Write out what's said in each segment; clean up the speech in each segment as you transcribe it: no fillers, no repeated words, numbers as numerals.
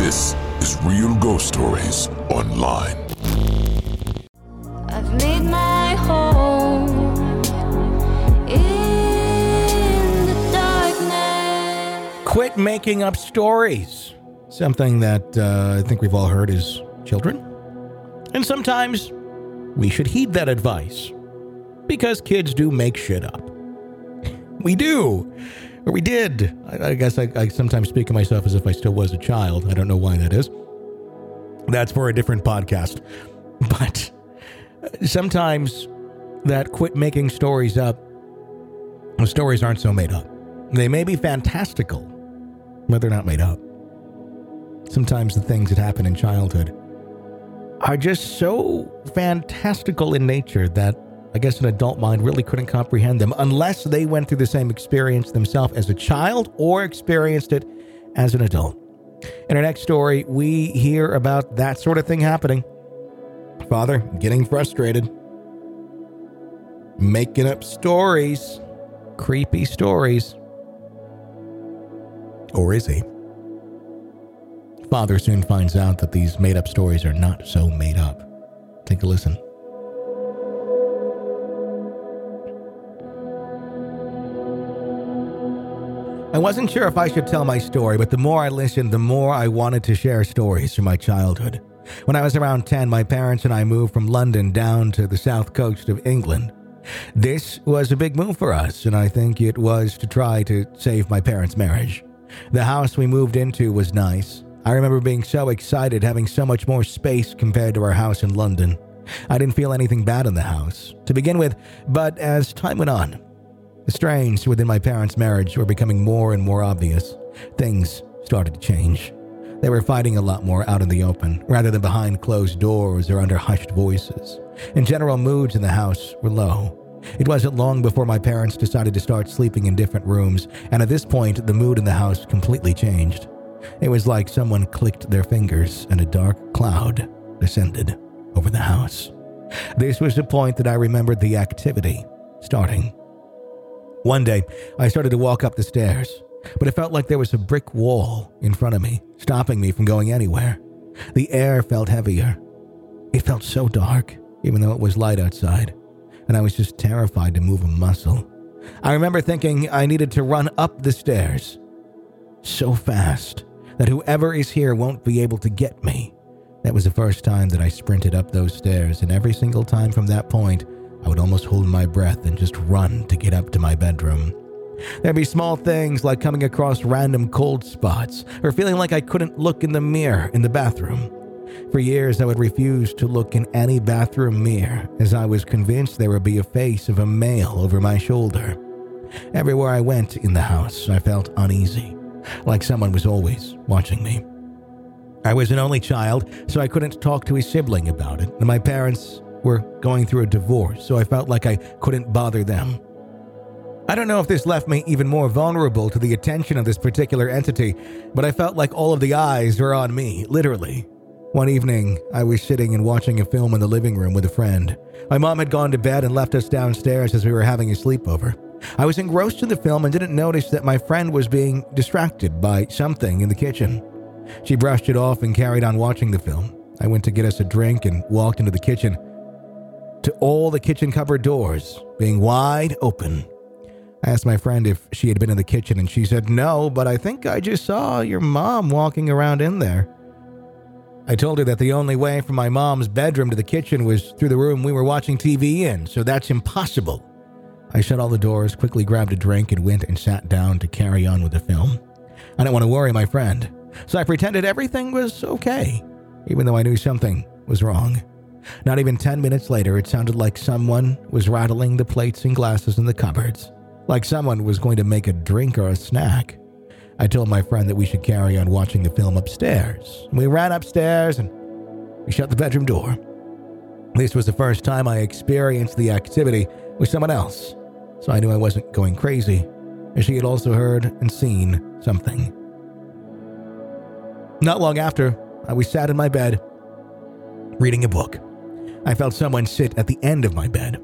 This is Real Ghost Stories Online. I've made my home in the darkness. Quit making up stories. Something that I think we've all heard as children. And sometimes we should heed that advice. Because kids do make shit up. We do. Or we did. I guess I sometimes speak of myself as if I still was a child. I don't know why that is. That's for a different podcast. But sometimes that quit making stories up, the stories aren't so made up. They may be fantastical, but they're not made up. Sometimes the things that happen in childhood are just so fantastical in nature that I guess an adult mind really couldn't comprehend them unless they went through the same experience themselves as a child or experienced it as an adult. In our next story, we hear about that sort of thing happening. Father getting frustrated, making up stories, creepy stories. Or is he? Father soon finds out that these made-up stories are not so made up. Take a listen. I wasn't sure if I should tell my story, but the more I listened, the more I wanted to share stories from my childhood. When I was around 10, my parents and I moved from London down to the south coast of England. This was a big move for us, and I think it was to try to save my parents' marriage. The house we moved into was nice. I remember being so excited, having so much more space compared to our house in London. I didn't feel anything bad in the house to begin with, but as time went on, the strains within my parents' marriage were becoming more and more obvious. Things started to change. They were fighting a lot more out in the open, rather than behind closed doors or under hushed voices. In general, moods in the house were low. It wasn't long before my parents decided to start sleeping in different rooms, and at this point, the mood in the house completely changed. It was like someone clicked their fingers and a dark cloud descended over the house. This was the point that I remembered the activity starting. One day, I started to walk up the stairs, but it felt like there was a brick wall in front of me, stopping me from going anywhere. The air felt heavier. It felt so dark, even though it was light outside, and I was just terrified to move a muscle. I remember thinking I needed to run up the stairs so fast that whoever is here won't be able to get me. That was the first time that I sprinted up those stairs, and every single time from that point, I would almost hold my breath and just run to get up to my bedroom. There'd be small things like coming across random cold spots or feeling like I couldn't look in the mirror in the bathroom. For years, I would refuse to look in any bathroom mirror as I was convinced there would be a face of a male over my shoulder. Everywhere I went in the house, I felt uneasy, like someone was always watching me. I was an only child, so I couldn't talk to a sibling about it, and my parents were going through a divorce, so I felt like I couldn't bother them. I don't know if this left me even more vulnerable to the attention of this particular entity, but I felt like all of the eyes were on me, literally. One evening, I was sitting and watching a film in the living room with a friend. My mom had gone to bed and left us downstairs as we were having a sleepover. I was engrossed in the film and didn't notice that my friend was being distracted by something in the kitchen. She brushed it off and carried on watching the film. I went to get us a drink and walked into the kitchen, to all the kitchen cupboard doors being wide open. I asked my friend if she had been in the kitchen, and she said, "No, but I think I just saw your mom walking around in there." I told her that the only way from my mom's bedroom to the kitchen was through the room we were watching TV in, so that's impossible. I shut all the doors, quickly grabbed a drink, and went and sat down to carry on with the film. I didn't want to worry my friend, so I pretended everything was okay, even though I knew something was wrong. Not even 10 minutes later, it sounded like someone was rattling the plates and glasses in the cupboards, like someone was going to make a drink or a snack. I told my friend that we should carry on watching the film upstairs. We ran upstairs and we shut the bedroom door. This was the first time I experienced the activity with someone else, so I knew I wasn't going crazy, as she had also heard and seen something. Not long after, I was sat in my bed, reading a book. I felt someone sit at the end of my bed.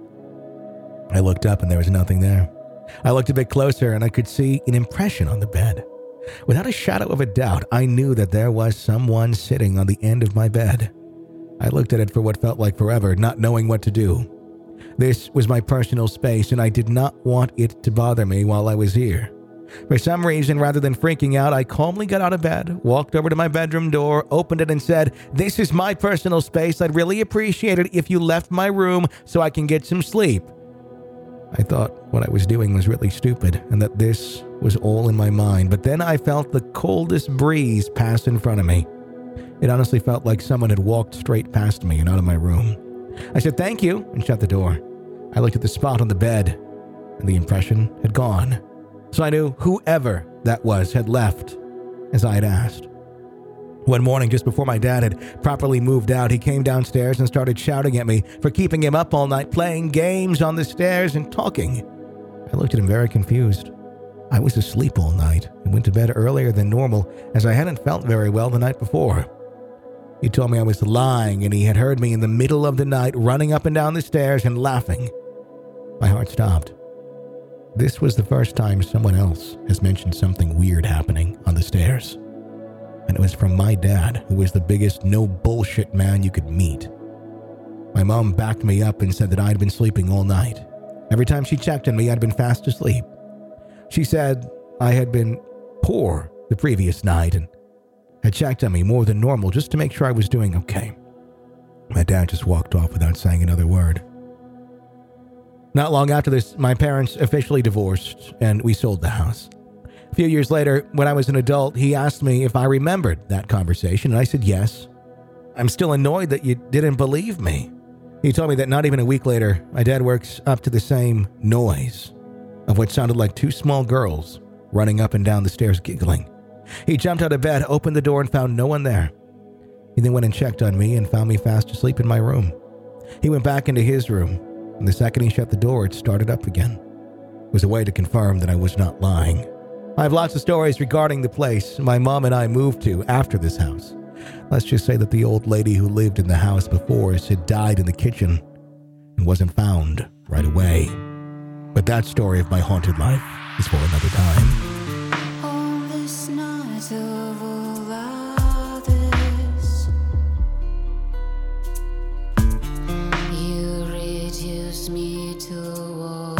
I looked up and there was nothing there. I looked a bit closer and I could see an impression on the bed. Without a shadow of a doubt, I knew that there was someone sitting on the end of my bed. I looked at it for what felt like forever, not knowing what to do. This was my personal space, and I did not want it to bother me while I was here. For some reason, rather than freaking out, I calmly got out of bed, walked over to my bedroom door, opened it, and said, "This is my personal space. I'd really appreciate it if you left my room so I can get some sleep." I thought what I was doing was really stupid and that this was all in my mind, but then I felt the coldest breeze pass in front of me. It honestly felt like someone had walked straight past me and out of my room. I said thank you and shut the door. I looked at the spot on the bed, and the impression had gone. So I knew whoever that was had left, as I had asked. One morning, just before my dad had properly moved out, he came downstairs and started shouting at me for keeping him up all night, playing games on the stairs and talking. I looked at him very confused. I was asleep all night and went to bed earlier than normal, as I hadn't felt very well the night before. He told me I was lying, and he had heard me in the middle of the night running up and down the stairs and laughing. My heart stopped. This was the first time someone else has mentioned something weird happening on the stairs. And it was from my dad, who was the biggest no-bullshit man you could meet. My mom backed me up and said that I'd been sleeping all night. Every time she checked on me, I'd been fast asleep. She said I had been poor the previous night and had checked on me more than normal just to make sure I was doing okay. My dad just walked off without saying another word. Not long after this, my parents officially divorced and we sold the house. A few years later, when I was an adult, he asked me if I remembered that conversation, and I said yes. "I'm still annoyed that you didn't believe me." He told me that not even a week later, my dad works up to the same noise of what sounded like two small girls running up and down the stairs giggling. He jumped out of bed, opened the door, and found no one there. He then went and checked on me and found me fast asleep in my room. He went back into his room, and the second he shut the door, it started up again. It was a way to confirm that I was not lying. I have lots of stories regarding the place my mom and I moved to after this house. Let's just say that the old lady who lived in the house before us had died in the kitchen and wasn't found right away. But that story of my haunted life is for another time. On this night of all others, you reduce me to want.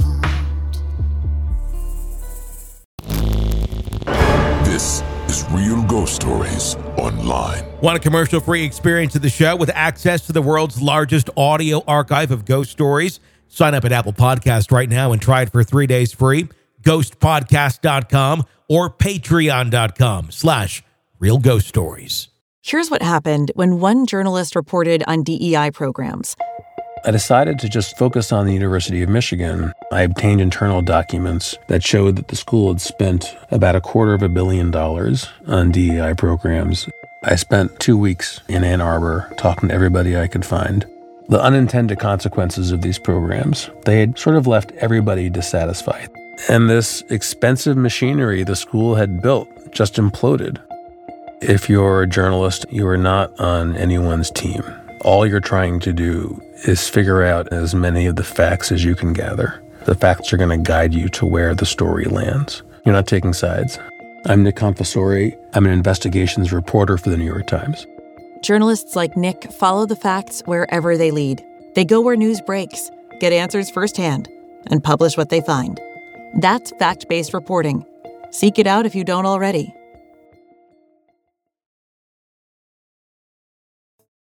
This is Real Ghost Stories Online. Want a commercial-free experience of the show with access to the world's largest audio archive of ghost stories? Sign up at Apple Podcast right now and try it for 3 days free. Ghostpodcast.com or patreon.com/Real Ghost Stories. Here's what happened when one journalist reported on DEI programs. I decided to just focus on the University of Michigan. I obtained internal documents that showed that the school had spent about $250 million on DEI programs. I spent 2 weeks in Ann Arbor talking to everybody I could find. The unintended consequences of these programs, they had sort of left everybody dissatisfied. And this expensive machinery the school had built just imploded. If you're a journalist, you are not on anyone's team. All you're trying to do is figure out as many of the facts as you can gather. The facts are going to guide you to where the story lands. You're not taking sides. I'm Nick Confessori. I'm an investigations reporter for the New York Times. Journalists like Nick follow the facts wherever they lead. They go where news breaks, get answers firsthand, and publish what they find. That's fact-based reporting. Seek it out if you don't already.